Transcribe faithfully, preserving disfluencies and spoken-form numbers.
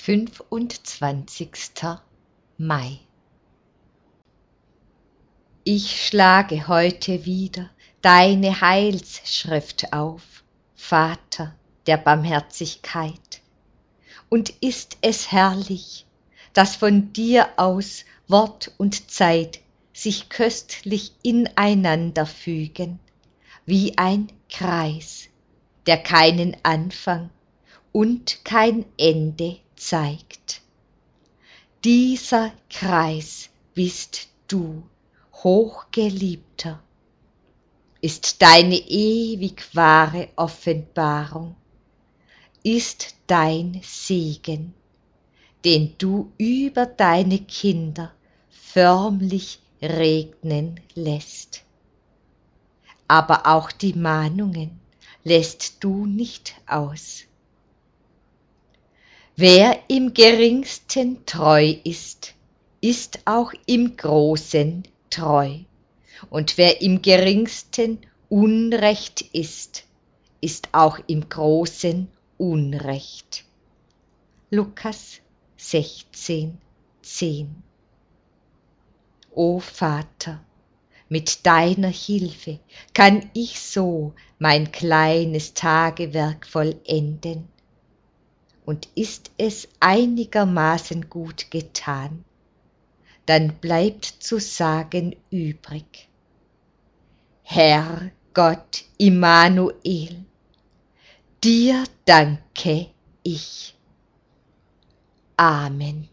fünfundzwanzigster Mai. Ich schlage heute wieder deine Heilsschrift auf, Vater der Barmherzigkeit. Und ist es herrlich, dass von dir aus Wort und Zeit sich köstlich ineinander fügen, wie ein Kreis, der keinen Anfang und kein Ende zeigt. Dieser Kreis bist du, Hochgeliebter, ist deine ewig wahre Offenbarung, ist dein Segen, den du über deine Kinder förmlich regnen lässt. Aber auch die Mahnungen lässt du nicht aus. Wer im Geringsten treu ist, ist auch im Großen treu. Und wer im Geringsten Unrecht ist, ist auch im Großen Unrecht. Lukas sechzehn, zehn. O Vater, mit deiner Hilfe kann ich so mein kleines Tagewerk vollenden. Und ist es einigermaßen gut getan, dann bleibt zu sagen übrig: Herr Gott Immanuel, dir danke ich. Amen.